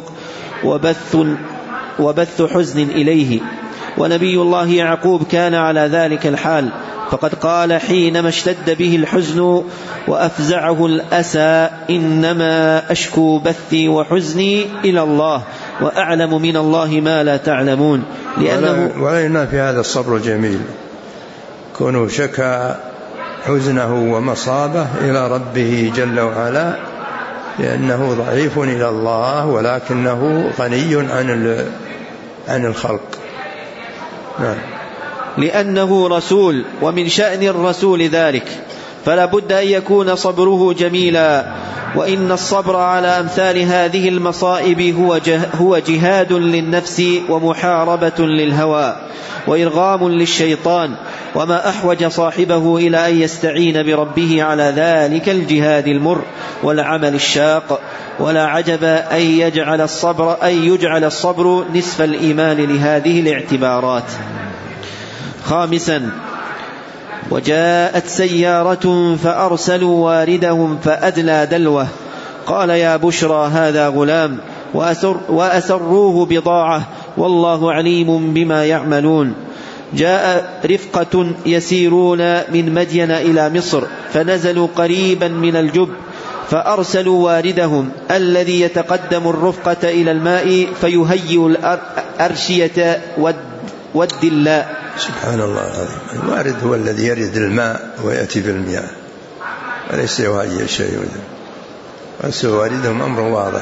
وبث حزن إليه. ونبي الله يعقوب كان على ذلك الحال، فقد قال حينما اشتد به الحزن وأفزعه الأسى: إنما أشكو بثي وحزني إلى الله وأعلم من الله ما لا تعلمون. ولنا في هذا الصبر جميل، كونه شكى حزنه ومصابه إلى ربه جل وعلا، لأنه ضعيف إلى الله ولكنه غني عن الخلق. نعم. لأنه رسول، ومن شأن الرسول ذلك، فلا بد أن يكون صبره جميلا. وإن الصبر على أمثال هذه المصائب هو جهاد للنفس ومحاربة للهوى وإرغام للشيطان، وما أحوج صاحبه إلى أن يستعين بربه على ذلك الجهاد المر والعمل الشاق. ولا عجب أن يجعل الصبر نصف الإيمان لهذه الاعتبارات. خامسا: وجاءت سيارة فأرسلوا واردهم فأدلى دلوه، قال: يا بشرى هذا غلام، وأسروه بضاعة، والله عليم بما يعملون. جاء رفقة يسيرون من مدين إلى مصر، فنزلوا قريبا من الجب، فأرسلوا واردهم الذي يتقدم الرفقة إلى الماء فيهيئ الأرشية والدلاء. سبحان الله، الوارد هو الذي يرد الماء ويأتي بالمياه، وليس يهيئ شيء. بس واردهم أمر واضح،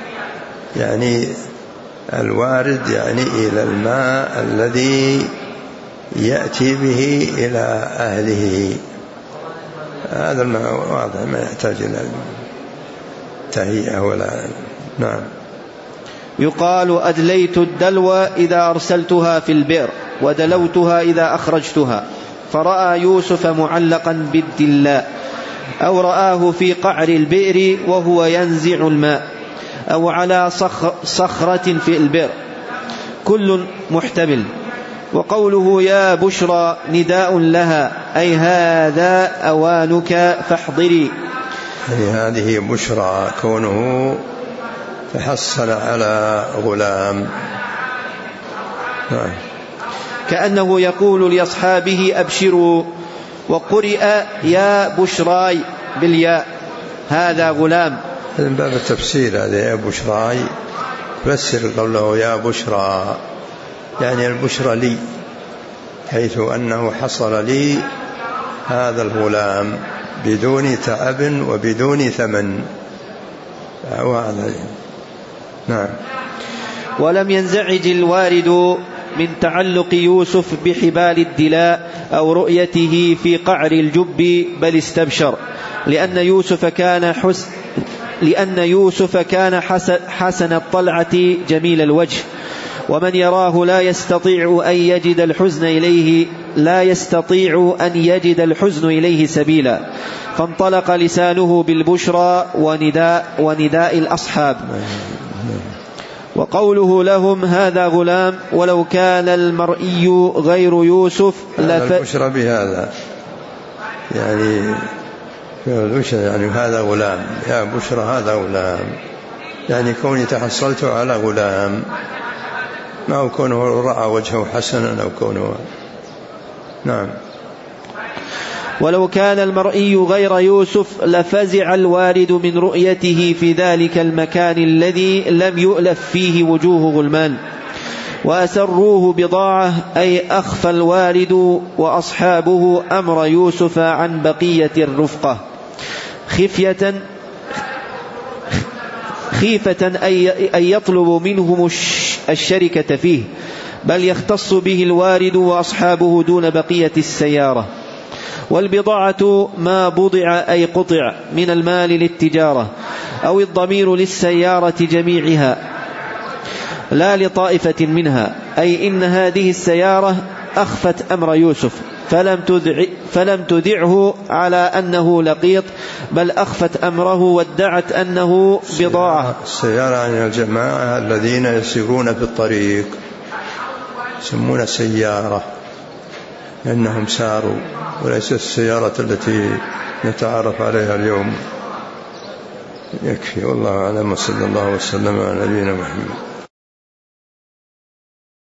يعني الوارد يعني إلى الماء الذي يأتي به إلى أهله. هذا الماء واضح، ما يحتاج إلى تهيئة ولا. نعم. يقال: أدليت الدلو إذا أرسلتها في البئر، ودلوتها إذا أخرجتها. فرأى يوسف معلقا بالدلاء، أو رآه في قعر البئر وهو ينزع الماء، أو على صخرة في البئر، كل محتمل. وقوله يا بشرى نداء لها، أي هذا أوانك فاحضري. هذه بشرى، كونه تحصل على غلام. كأنه يقول لأصحابه أبشروا. وقرئ يا بشراي بالياء، هذا غلام. من باب التفسير هذا يا بشراي، فسر قوله يا بشرى، يعني البشرى لي، حيث أنه حصل لي هذا الغلام بدون تعب وبدون ثمن. نعم. ولم ينزعج الوارد من تعلق يوسف بحبال الدلاء أو رؤيته في قعر الجب، بل استبشر، لأن يوسف كان حسن الطلعة جميل الوجه، ومن يراه لا يستطيع أن يجد الحزن إليه سبيلا. فانطلق لسانه بالبشرى ونداء الأصحاب. وقوله لهم هذا غلام، ولو كان المرئي غير يوسف البشرى بهذا، يعني هذا غلام، يا بشرى هذا غلام، يعني كوني تحصلت على غلام، ما هو كونه رأى وجهه حسنا أو كونه. نعم. ولو كان المرئي غير يوسف لفزع الوارد من رؤيته في ذلك المكان الذي لم يؤلف فيه وجوه غلمان. وأسروه بضاعة، أي أخفى الوارد وأصحابه أمر يوسف عن بقية الرفقة خيفة أن يطلب منهم الشركة فيه، بل يختص به الوارد وأصحابه دون بقية السيارة. والبضاعة ما بضع أي قطع من المال للتجارة، أو الضمير للسيارة جميعها لا لطائفة منها، أي إن هذه السيارة أخفت أمر يوسف فلم تذعه على أنه لقيط، بل أخفت أمره وادعت أنه بضاعة. السيارة عن الجماعة الذين يسيرون في الطريق يسمون سيارة، لأنهم ساروا، وليس السيارة التي نتعرف عليها اليوم. يكفي، والله أعلم، وصلى الله وسلم على نبينا محمد.